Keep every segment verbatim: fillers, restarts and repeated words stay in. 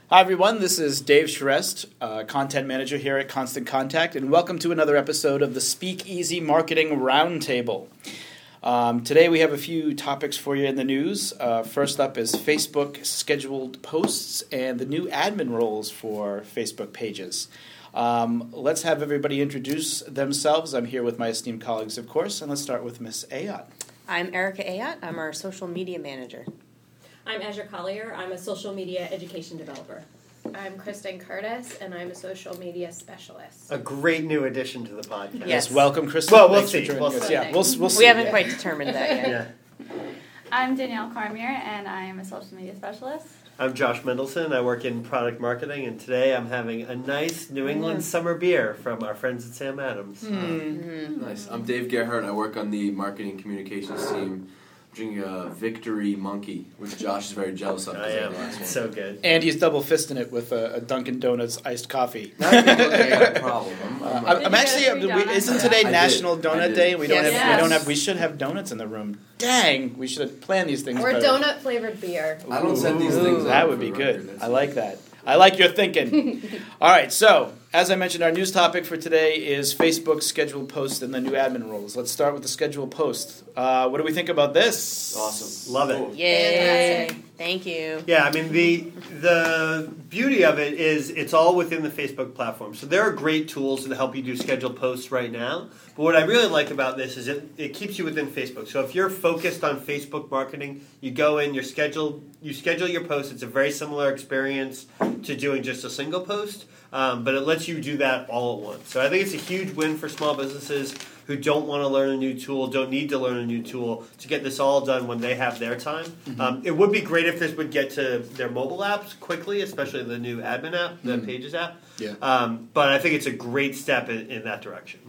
Hi, everyone. This is Dave Shrest, uh, Content Manager here at Constant Contact, and welcome to another episode of the Speakeasy Marketing Roundtable. Um, today we have a few topics for you in the news. Uh, first up is Facebook scheduled posts and the new admin roles for Facebook pages. Um, let's have everybody introduce themselves. I'm here with my esteemed colleagues, of course, and let's start with Miss Ayotte. I'm Erica Ayotte. I'm our social media manager. I'm Azure Collier. I'm a social media education developer. I'm Kristen Curtis, and I'm a social media specialist. A great new addition to the podcast. Yes. Welcome, Kristen. Well, we'll Thanks see. for joining We'll us. see. Yeah, we'll, we'll see. We haven't yeah. quite determined that yet. Yeah. I'm Danielle Cormier, and I'm a social media specialist. I'm Josh Mendelson. I work in product marketing, and today I'm having a nice New England summer beer from our friends at Sam Adams. Mm-hmm. Nice. I'm Dave Gerhardt. I work on the marketing communications team. Drinking a Victory Monkey, which Josh is very jealous of. I am. It's so good. And he's double fisting it with a, a Dunkin' Donuts iced coffee. Not a problem. I'm, Uh, I'm, I'm, Did I'm you actually. get a free we, donut? isn't today I National did. I Donut did. Day? We don't Yes. have. We don't Yes. have. We should have donuts in the room. Dang, we should have planned these things Or better. donut flavored beer. I don't set these Ooh, things up. that would for be the good. record. That's I like that. I like your thinking. All right, so as I mentioned, our news topic for today is Facebook scheduled posts and the new admin roles. Let's start with the scheduled post. Uh, what do we think about this? Awesome. Love it. Cool. Yay! Fantastic. Thank you. Yeah, I mean, the the beauty of it is it's all within the Facebook platform. So there are great tools to help you do scheduled posts right now. But what I really like about this is it, it keeps you within Facebook. So if you're focused on Facebook marketing, you go in, you're scheduled, you schedule your post. It's a very similar experience to doing just a single post, um, but it lets you do that all at once. So I think it's a huge win for small businesses who don't want to learn a new tool, don't need to learn a new tool, to get this all done when they have their time. Mm-hmm. Um, it would be great if this would get to their mobile apps quickly, especially the new admin app, the mm-hmm. Pages app. Yeah. Um, but I think it's a great step in, in that direction.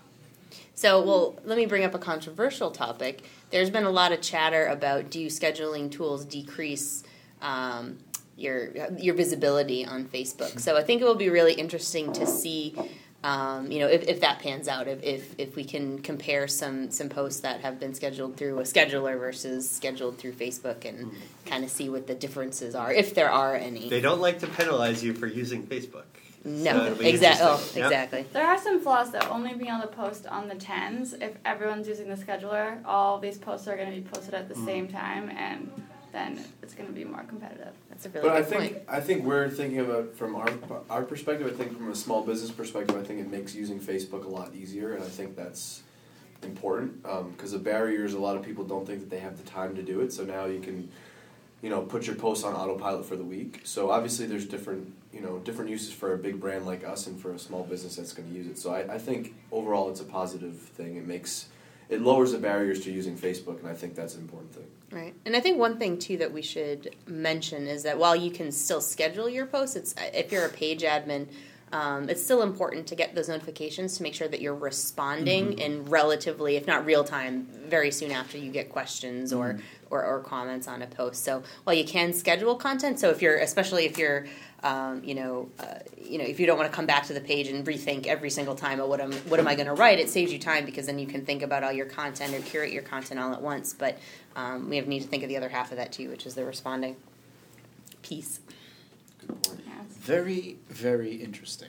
So, well, let me bring up a controversial topic. There's been a lot of chatter about do scheduling tools decrease um, your your visibility on Facebook. So I think it will be really interesting to see, um, you know, if, if that pans out. If, if if we can compare some some posts that have been scheduled through a scheduler versus scheduled through Facebook, and mm. kind of see what the differences are, if there are any. They don't like to penalize you for using Facebook. No, so exactly. Oh, yep. exactly. There are some flaws that only be on the post on the tens. If everyone's using the scheduler, all these posts are going to be posted at the mm. same time, and then it's going to be more competitive. That's a really But good I think point. I think we're thinking of it from our our perspective. I think from a small business perspective, I think it makes using Facebook a lot easier, and I think that's important because um, the barrier is a lot of people don't think that they have the time to do it. So now you can, you know, put your posts on autopilot for the week. So obviously there's different, you know, different uses for a big brand like us and for a small business that's going to use it. So I, I think overall it's a positive thing. It makes, it lowers the barriers to using Facebook, and I think that's an important thing. Right. And I think one thing, too, that we should mention is that while you can still schedule your posts, it's if you're a page admin, Um, it's still important to get those notifications to make sure that you're responding mm-hmm. in relatively, if not real time, very soon after you get questions or, mm-hmm. or, or comments on a post. So while you can schedule content, so if you're, especially if you're, um, you know, uh, you know, if you don't want to come back to the page and rethink every single time, oh, what am what am I going to write? It saves you time because then you can think about all your content or curate your content all at once. But um, we have need to think of the other half of that too, which is the responding piece. Good point. Very, very interesting.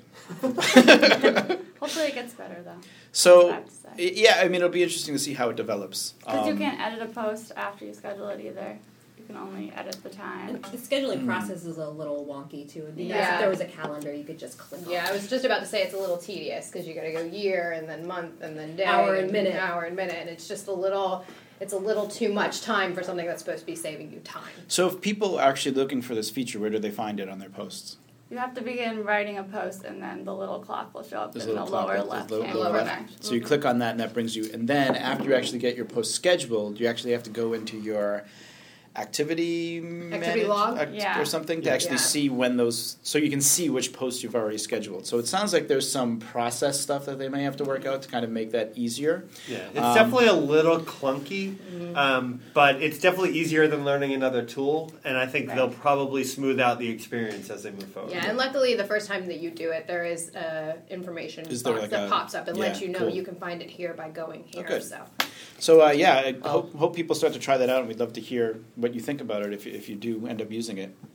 Hopefully it gets better, though. So, That's what I have to say. yeah, I mean, it'll be interesting to see how it develops. Because you Um, can't edit a post after you schedule it either. You can only edit the time. And the scheduling process is a little wonky too. It'd be nice Yeah. if there was a calendar you could just click Yeah, on. I was just about to say it's a little tedious because you got to go year and then month and then day, Hour and minute. hour and minute, and it's just a little. It's a little too much time for something that's supposed to be saving you time. So if people are actually looking for this feature, where do they find it on their posts? You have to begin writing a post, and then the little clock will show up There's a in the little clock lower up, left there's a hand lower corner. left. So you click on that, and that brings you. And then after you actually get your post scheduled, you actually have to go into your activity manage- log? act- Yeah. or something to Yeah. actually Yeah. see when those. So you can see which posts you've already scheduled. So it sounds like there's some process stuff that they may have to work out to kind of make that easier. Yeah, it's Um, definitely a little clunky, um, but it's definitely easier than learning another tool, and I think Right. they'll probably smooth out the experience as they move forward. Yeah, and luckily the first time that you do it, there is uh, information Is there box like that a- pops up and lets yeah, you know cool. you can find it here by going here. Oh, good. So So uh, yeah, I hope, hope people start to try that out, and we'd love to hear what you think about it if you, if you do end up using it.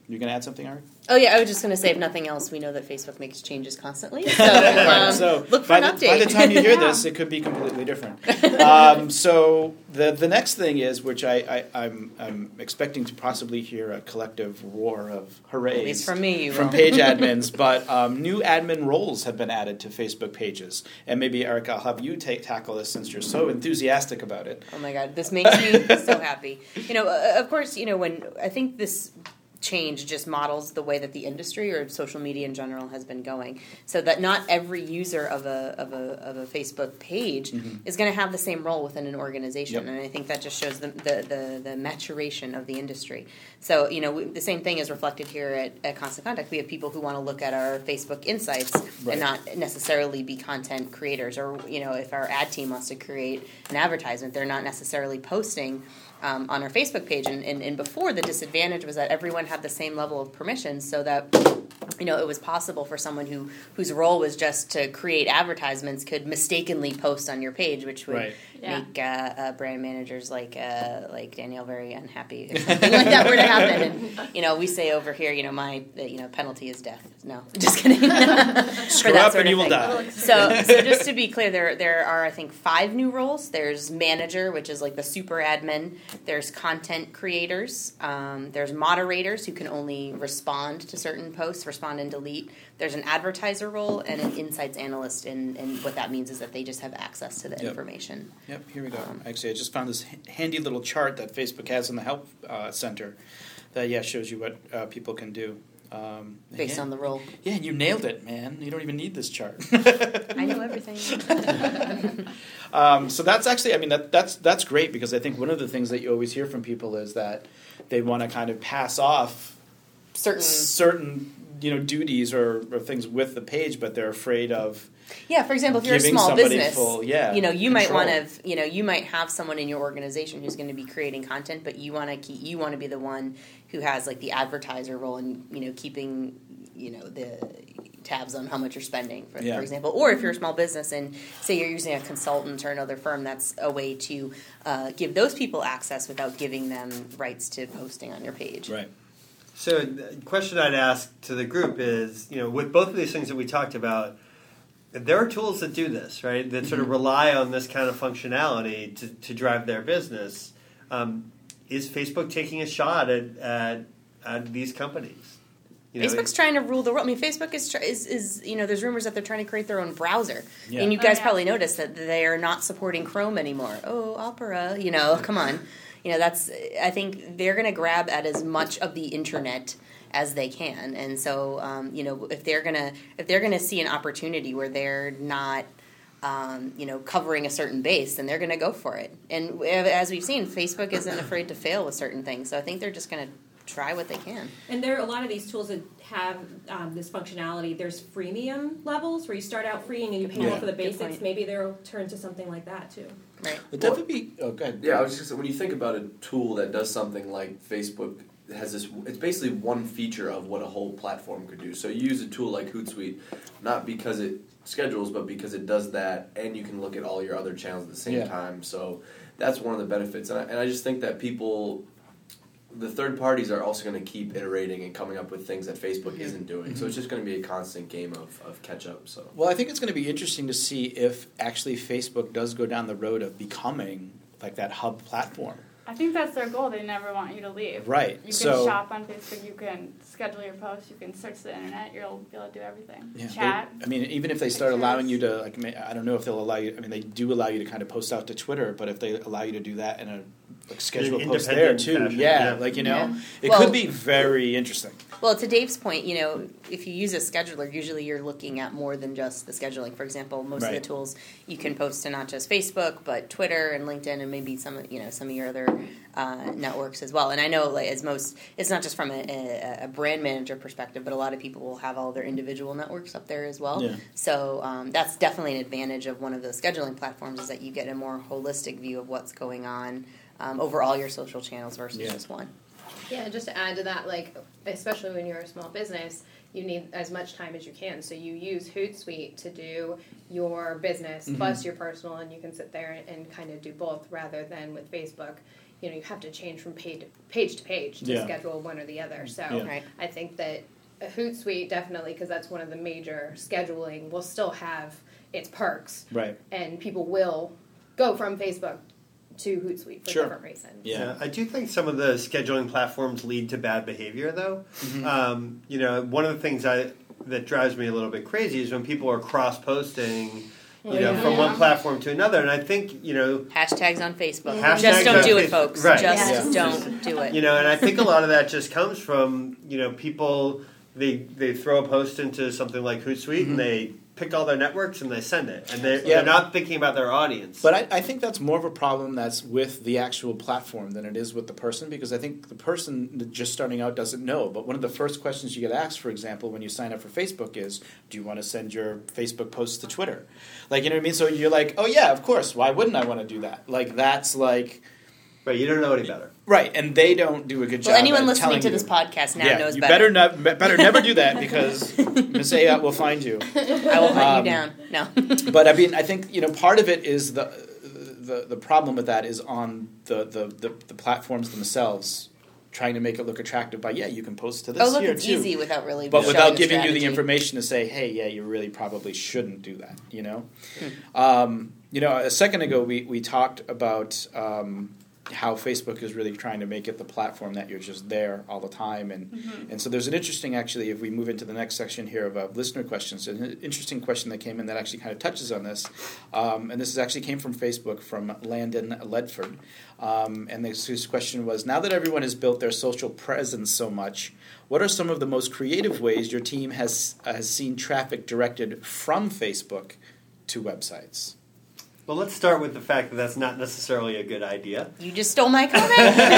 You going to add something, Ari? Oh yeah, I was just going to say, if nothing else, we know that Facebook makes changes constantly. So, um, Right, so look for by an the, update. by the time you hear Yeah. this, it could be completely different. Um, so the the next thing is, which I, I I'm I'm expecting to possibly hear a collective roar of hoorays At least from me, you from will. page admins, but um, new admin roles have been added to Facebook pages, and maybe Erica, I'll have you take tackle this since you're so enthusiastic about it. Oh my God, this makes me so happy. You know, uh, of course, you know, when I think this change just models the way that the industry or social media in general has been going, so that not every user of a of a of a Facebook page Mhm. is going to have the same role within an organization, Yep. and I think that just shows the the, the, the maturation of the industry. So you know, we, the same thing is reflected here at, at Constant Contact. We have people who want to look at our Facebook insights Right. and not necessarily be content creators, or you know, if our ad team wants to create an advertisement, they're not necessarily posting Um, on our Facebook page, and, and, and before, the disadvantage was that everyone had the same level of permission, so that you know it was possible for someone who whose role was just to create advertisements could mistakenly post on your page, which would Right. Yeah. make uh, uh, brand managers like uh, like Danielle very unhappy if something like that were to happen. And you know, we say over here, you know, my uh, you know penalty is death. No, just kidding. Screw For that up sort and of you will thing. die. So, so just to be clear, there there are I think five new roles. There's manager, which is like the super admin. There's content creators. Um, there's moderators who can only respond to certain posts, respond and delete. There's an advertiser role and an insights analyst, and, and what that means is that they just have access to the Yep. information. Yep, here we go. Um, Actually, I just found this h- handy little chart that Facebook has in the Help uh, Center that, yeah, shows you what uh, people can do. Um, Based yeah. on the role. Yeah, you nailed it, man. You don't even need this chart. I know everything. um, so that's actually, I mean, that, that's that's great, because I think one of the things that you always hear from people is that they want to kind of pass off Certain. certain you know duties or, or things with the page, but they're afraid of Yeah, for example, if you're a giving small somebody business, full, yeah, you know, you might control. want to, you know, you might have someone in your organization who's going to be creating content, but you want to keep, you want to be the one who has like the advertiser role and, you know, keeping, you know, the tabs on how much you're spending, for, Yeah. for example. Or if you're a small business and say you're using a consultant or another firm, that's a way to uh, give those people access without giving them rights to posting on your page. Right. So the question I'd ask to the group is, you know, with both of these things that we talked about, there are tools that do this, right? That sort of rely on this kind of functionality to, to drive their business. Um, is Facebook taking a shot at, at, at these companies? You know, Facebook's trying to rule the world. I mean, Facebook is, tr- is is you know, there's rumors that they're trying to create their own browser, Yeah. and you Oh, guys yeah. probably noticed that they are not supporting Chrome anymore. Oh, Opera, you know, come on, you know, that's. I think they're going to grab at as much of the internet as they can, and so um, you know, if they're gonna if they're gonna see an opportunity where they're not. Um, you know, covering a certain base, then they're going to go for it. And as we've seen, Facebook isn't afraid to fail with certain things. So I think they're just going to try what they can. And there are a lot of these tools that have um, this functionality. There's freemium levels where you start out free and you pay Yeah. more for the Good basics. point. Maybe they'll turn to something like that too. Right. But that would be. Oh, go ahead. Yeah, I was just gonna say, when you think about a tool that does something like Facebook has this, it's basically one feature of what a whole platform could do. So you use a tool like Hootsuite, not because it schedules, but because it does that, and you can look at all your other channels at the same Yeah. time. So that's one of the benefits, and I, and I just think that people, the third parties are also going to keep iterating and coming up with things that Facebook isn't doing. So it's just going to be a constant game of, of catch up. So Well, I think it's going to be interesting to see if actually Facebook does go down the road of becoming like that hub platform. I think that's their goal. They never want you to leave. Right. You can So- shop on Facebook. You can schedule your posts. You can search the internet. You'll be able to do everything. Yeah. Chat. I mean, even if they start Pictures. allowing you to, like, ma- I don't know if they'll allow you. I mean, they do allow you to kind of post out to Twitter, but if they allow you to do that in a like scheduled An post there independent too, fashion, yeah, yeah. like you know, Yeah. it Well- could be very interesting. Well, to Dave's point, you know, if you use a scheduler, usually you're looking at more than just the scheduling. For example, most of Right. the tools you can post to not just Facebook, but Twitter and LinkedIn, and maybe some, you know, some of your other uh, networks as well. And I know, like, as most, it's not just from a, a, a brand manager perspective, but a lot of people will have all their individual networks up there as well. Yeah. So um, that's definitely an advantage of one of those scheduling platforms, is that you get a more holistic view of what's going on um, over all your social channels versus Yeah. just one. Yeah, and just to add to that, like, especially when you're a small business, you need as much time as you can. So you use Hootsuite to do your business Mhm. plus your personal, and you can sit there and, and kind of do both rather than with Facebook. you know, you have to change from page to page to page to Yeah. schedule one or the other. So Yeah. Right. I think that a Hootsuite definitely, because that's one of the major scheduling, will still have its perks, Right. and people will go from Facebook to Hootsuite for Sure. different reasons. Yeah. Yeah, I do think some of the scheduling platforms lead to bad behavior, though. Mm-hmm. Um, you know, one of the things I that drives me a little bit crazy is when people are cross-posting, you know, from one platform to another. And I think, you know, Hashtags on Facebook. Hashtags Just don't on do it, Facebook. folks. Right. Just Yeah. don't do it. you know, and I think a lot of that just comes from, you know, people they they throw a post into something like Hootsuite Mm-hmm. and they pick all their networks and they send it, and they're, Yeah. they're not thinking about their audience. But I, I think that's more of a problem that's with the actual platform than it is with the person, because I think the person that just starting out doesn't know. But one of the first questions you get asked, for example, when you sign up for Facebook is, do you want to send your Facebook posts to Twitter? Like, you know what I mean? So you're like, oh yeah, of course. Why wouldn't I want to do that? Like, that's like... Right, you don't know any better. Right, and they don't do a good job. Well, anyone at listening telling to you. this podcast now yeah, knows you better. better not, better never do that, because Miss Ayat will find you. I will hunt Um, you down. No. But I mean, I think, you know, part of it is the the, the problem with that is on the, the, the, the platforms themselves trying to make it look attractive by, yeah, you can post to this Oh, look, here it's too. easy without really But showing without the giving you strategy. the information to say, hey, yeah, you really probably shouldn't do that, you know? Hmm. Um, you know, a second ago we, we talked about um, how Facebook is really trying to make it the platform that you're just there all the time. And Mm-hmm. and so there's an interesting, actually, if we move into the next section here of uh, listener questions, an interesting question that came in that actually kind of touches on this. Um, and this is actually came from Facebook from Landon Ledford. Um, and this, his question was, now that everyone has built their social presence so much, what are some of the most creative ways your team has has seen traffic directed from Facebook to websites? Well, let's start with the fact that that's not necessarily a good idea. You just stole my comment.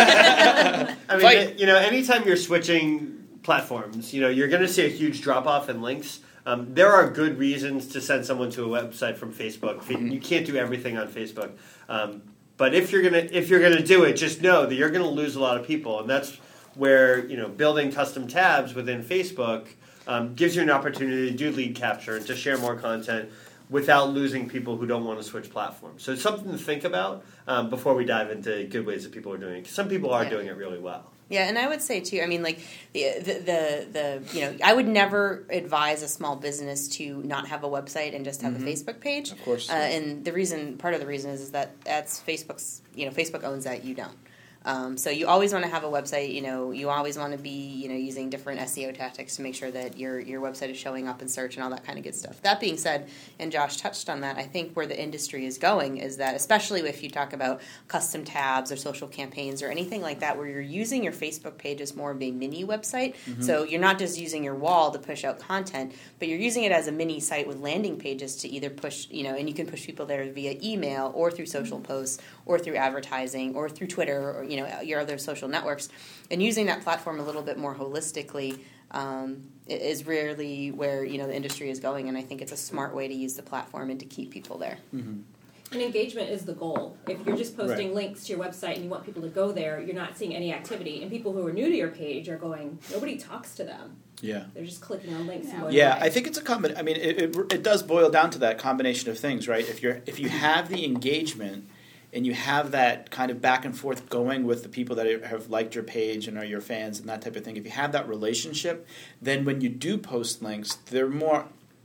I mean, Fight. you know, anytime you're switching platforms, you know, you're going to see a huge drop-off in links. Um, there are good reasons to send someone to a website from Facebook. You can't do everything on Facebook. Um, but if you're gonna if you're gonna do it, just know that you're going to lose a lot of people, and that's where, you know, building custom tabs within Facebook um, gives you an opportunity to do lead capture and to share more content without losing people who don't want to switch platforms. So it's something to think about um, before we dive into good ways that people are doing it. 'Cause some people are Yeah. doing it really well. Yeah, and I would say too. I mean, like the, the the the you know, I would never advise a small business to not have a website and just have Mhm. a Facebook page. Of course. Uh, and the reason, part of the reason is, is that that's Facebook's. You know, Facebook owns that. You don't. Um, so you always want to have a website. You know, you always want to be, you know, using different S E O tactics to make sure that your your website is showing up in search and all that kind of good stuff. That being said, and Josh touched on that, I think where the industry is going is that, especially if you talk about custom tabs or social campaigns or anything like that, where you're using your Facebook page as more of a mini website. Mm-hmm. So you're not just using your wall to push out content, but you're using it as a mini site with landing pages to either push, you know, and you can push people there via email or through social Mm-hmm. posts or through advertising or through Twitter or, you know, your other social networks. And using that platform a little bit more holistically um, is really where, you know, the industry is going. And I think it's a smart way to use the platform and to keep people there. Mm-hmm. And engagement is the goal. If you're just posting links to your website and you want people to go there, you're not seeing any activity. And people who are new to your page are going, nobody talks to them. Yeah. They're just clicking on links and Yeah. going Yeah, away. I think it's a combination. I mean, it, it, it does boil down to that combination of things, right? If you're if you have the engagement and you have that kind of back and forth going with the people that have liked your page and are your fans and that type of thing, if you have that relationship, then when you do post links, they're more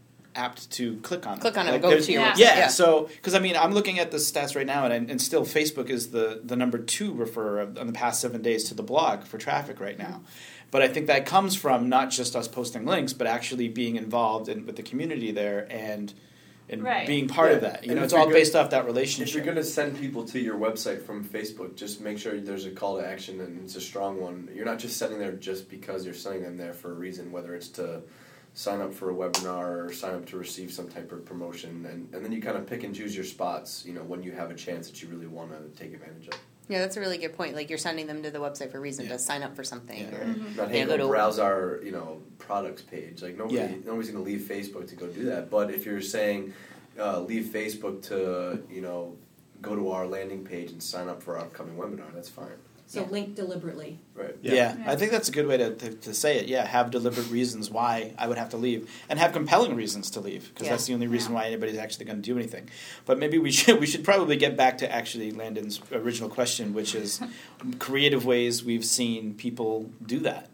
apt to click on it. Click on it, Like, go there's- to your Yeah. website. Yeah, so, because I mean, I'm looking at the stats right now, and, and still Facebook is the, the number two referrer of, on the past seven days to the blog for traffic right now. But I think that comes from not just us posting links, but actually being involved in, with the community there and and Right. being part Yeah. of that. You And know, if it's you're all good- based off that If relationship. you're going to send people to your website from Facebook, just make sure there's a call to action and it's a strong one. You're not just sending there just because you're sending them there for a reason, whether it's to sign up for a webinar or sign up to receive some type of promotion. And, and then you kind of pick and choose your spots, you know, when you have a chance that you really want to take advantage of. Yeah, that's a really good point. Like, you're sending them to the website for a reason, Yeah. to sign up for something. Yeah. Or, Mm-hmm. Not, Yeah, hey, go go to- browse our, you know, products page. Like, nobody, Yeah. nobody's going to leave Facebook to go do that. But if you're saying, uh, leave Facebook to, you know, go to our landing page and sign up for our upcoming webinar, that's fine. So Yeah. link deliberately. Right. Yeah. Yeah. I think that's a good way to, to, to say it. Yeah, have deliberate reasons why I would have to leave, and have compelling reasons to leave, because Yeah. that's the only reason Yeah. why anybody's actually going to do anything. But maybe we should we should probably get back to actually Landon's original question, which is creative ways we've seen people do that.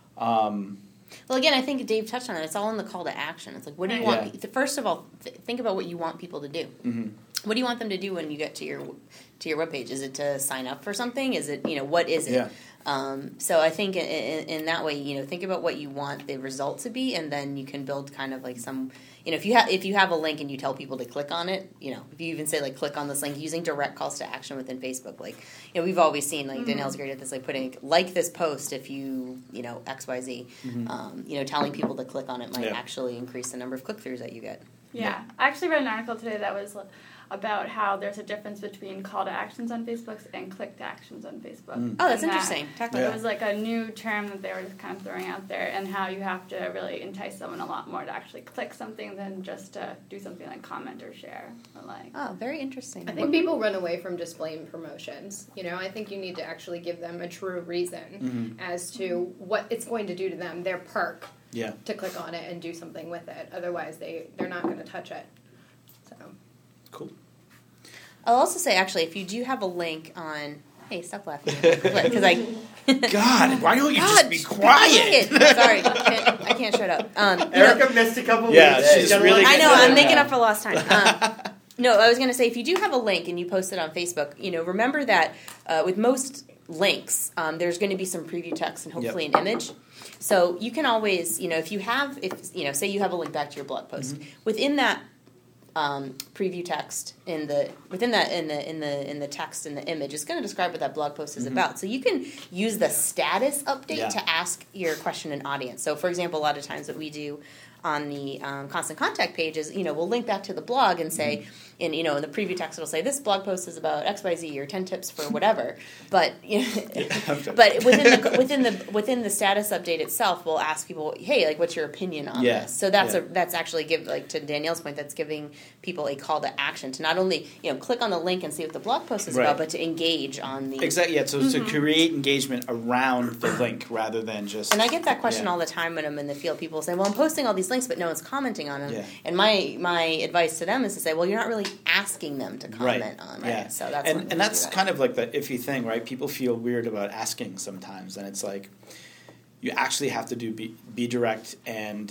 Um, Well, again, I think Dave touched on it. It's all in the call to action. It's like, what do you Right. want? pe- First of all, th- think about what you want people to do. mhm. What do you want them to do when you get to your to your webpage? Is it to sign up for something? Is it, you know, what is it? Yeah. Um, so I think in, in, in that way, you know, think about what you want the result to be, and then you can build kind of like some, you know, if you have if you have a link and you tell people to click on it, you know, if you even say like click on this link using direct calls to action within Facebook, like, you know, we've always seen like mm-hmm. Danielle's great at this, like putting like this post if you you know X Y Z, Mhm. um, you know, telling people to click on it might Yeah. actually increase the number of click throughs that you get. Yeah, I actually read an article today that was about how there's a difference between call to actions on Facebook and click to actions on Facebook. Mm. Oh, that's And that interesting. Talk about Yeah. It was like a new term that they were just kind of throwing out there, and how you have to really entice someone a lot more to actually click something than just to do something like comment or share or like. Oh, very interesting. I think people run away from just blame promotions. You know, I think you need to actually give them a true reason Mhm. as to what it's going to do to them, their perk, Yeah. to click on it and do something with it. Otherwise, they, they're not going to touch it. So. Cool. I'll also say, actually, if you do have a link on, hey, stop laughing, because I. God, why don't you God, just be quiet? Sorry, I can't, I can't shut up. Um, you know- Erica missed a couple Yeah, weeks. she's done a really lot. I know, good I'm at making that. up for lost time. Um, no, I was going to say, if you do have a link and you post it on Facebook, you know, remember that uh, with most links, um, there's going to be some preview text and hopefully Yep. an image. So you can always, you know, if you have, if you know, say you have a link back to your blog post, Mhm. within that um, preview text in the within that in the in the in the text in the image, it's going to describe what that blog post is Mhm. about. So you can use the status update Yeah. to ask your question and audience. So, for example, a lot of times what we do on the um, constant contact page is, you know, we'll link back to the blog and say, in you know, in the preview text it'll say this blog post is about X Y Z or ten tips for whatever. But you know, but within the within the within the status update itself, we'll ask people, hey, like, what's your opinion on Yeah. this? So that's Yeah. a that's actually give like to Danielle's point, that's giving people a call to action to not only, you know, click on the link and see what the blog post is Right. about, but to engage on the Exactly. Yeah. So to create engagement around the link rather than just. And I get that question Yeah. all the time when I'm in the field. People say, "Well, I'm posting all these links, but no one's commenting on them." Yeah. And my my advice to them is to say, "Well, you're not really asking them to Right. comment on Yeah. it." So that's and and that's kind of like the iffy thing, right? People feel weird about asking sometimes, and it's like you actually have to do be, be direct and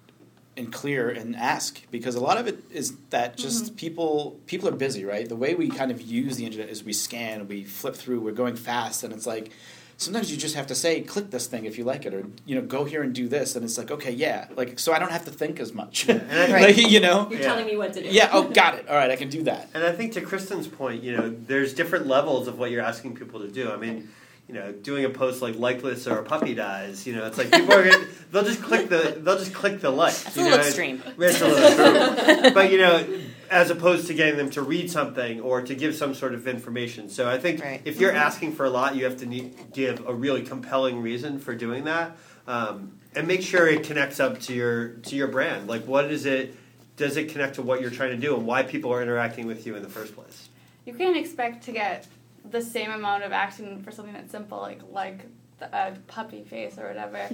and clear and ask, because a lot of it is that just Mm-hmm. people people are busy, right? The way we kind of use the internet is we scan, we flip through, we're going fast, and it's like sometimes you just have to say, click this thing if you like it, or you know, go here and do this, and it's like, okay, yeah, like so I don't have to think as much, And I, Right. like, you know, You're Yeah. telling me what to do. yeah, oh, got it, all right, I can do that. and I think to Kristen's point, you know, there's different levels of what you're asking people to do. I mean, you know, doing a post like "like this" or "a puppy dies," you know, it's like people are gonna, they'll just click the they'll just click the like. That's a you little know, extreme. It's a little extreme. But you know, as opposed to getting them to read something or to give some sort of information. So I think Right. if you're asking for a lot, you have to need, give a really compelling reason for doing that, um, and make sure it connects up to your to your brand. Like, what is it? Does it connect to what you're trying to do and why people are interacting with you in the first place? You can't expect to get the same amount of action for something that's simple, like like a puppy face or whatever.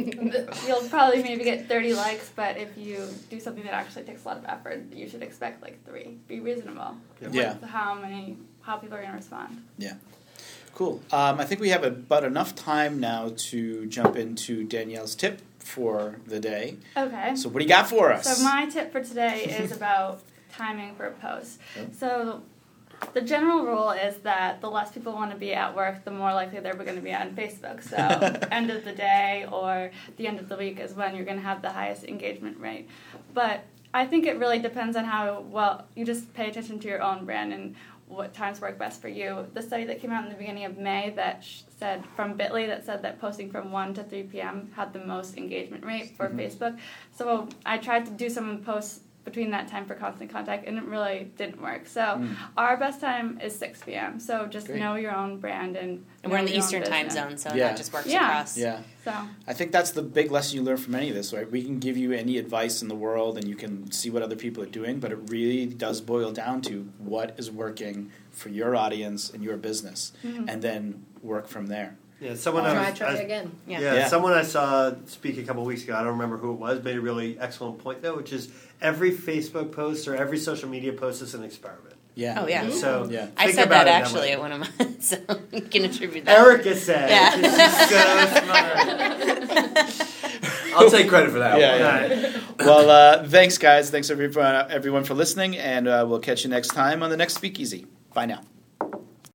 You'll probably maybe get thirty likes, but if you do something that actually takes a lot of effort, you should expect like three. Be reasonable. Yeah. With how many, how people are going to respond. Yeah. Cool. Um, I think we have about enough time now to jump into Danielle's tip for the day. Okay. So what do you got for us? So my tip for today is about timing for a post. Oh. So the general rule is that the less people want to be at work, the more likely they're going to be on Facebook. So end of the day or the end of the week is when you're going to have the highest engagement rate. But I think it really depends on how well you just pay attention to your own brand and what times work best for you. The study that came out in the beginning of May that sh- said from Bitly that said that posting from one to three p.m. had the most engagement rate for Mhm. Facebook. So I tried to do some posts between that time for Constant Contact, and it really didn't work. So Mm. our best time is six p.m. So just Great. know your own brand and And we're in know the your own Eastern time business. zone, so Yeah. that just works Yeah. across. Yeah. So I think that's the big lesson you learn from any of this, right? We can give you any advice in the world and you can see what other people are doing, but it really does boil down to what is working for your audience and your business. Mhm. And then work from there. Yeah, someone Um, I Try, was, try I was- it again. Yeah. Yeah, Yeah. someone I saw speak a couple weeks ago, I don't remember who it was, made a really excellent point though, which is every Facebook post or every social media post is an experiment. Yeah. Oh, yeah. So Yeah. I think said about that it actually way. at one of mine, so you can attribute that. Erica said, Yeah. she's so smart. I'll take credit for that Yeah, one. yeah. Right. Well, uh, thanks, guys. Thanks everyone, everyone for listening, and uh, we'll catch you next time on the next Speakeasy. Bye now.